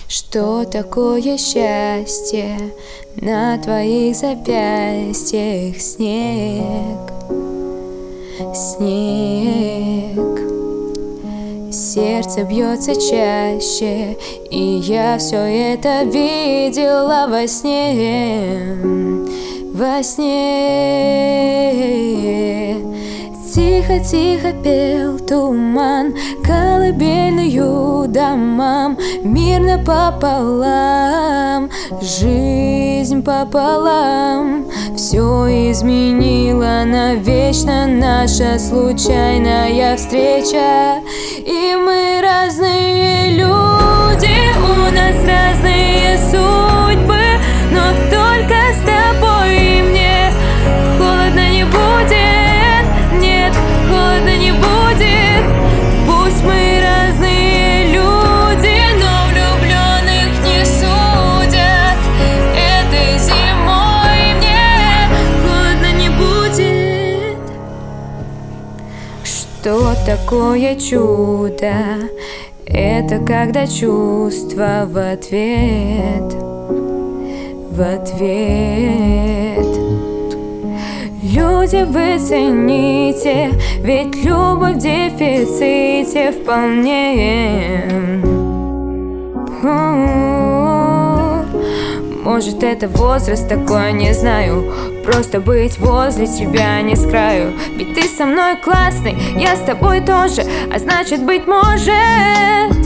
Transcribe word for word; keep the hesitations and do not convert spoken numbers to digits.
Что такое счастье? На твоих запястьях снег, снег. Сердце бьется чаще, и я все это видела во сне, во сне. Тихо-тихо пел туман колыбельную домам, мирно пополам, жизнь пополам. Все изменила навечно наша случайная встреча. И мы разные люди, у нас разные судьбы, но только с тобой и мне холодно не будет, нет, холодно не будет. Пусть мы разные люди, но влюбленных не судят. Этой зимой мне холодно не будет. Что такое чудо? Это когда чувства в ответ, в ответ. Люди, вы цените, ведь любовь в дефиците вполне. Может, это возраст такой, не знаю. Просто быть возле тебя не с краю. Ведь ты со мной классный, я с тобой тоже, а значит, быть может,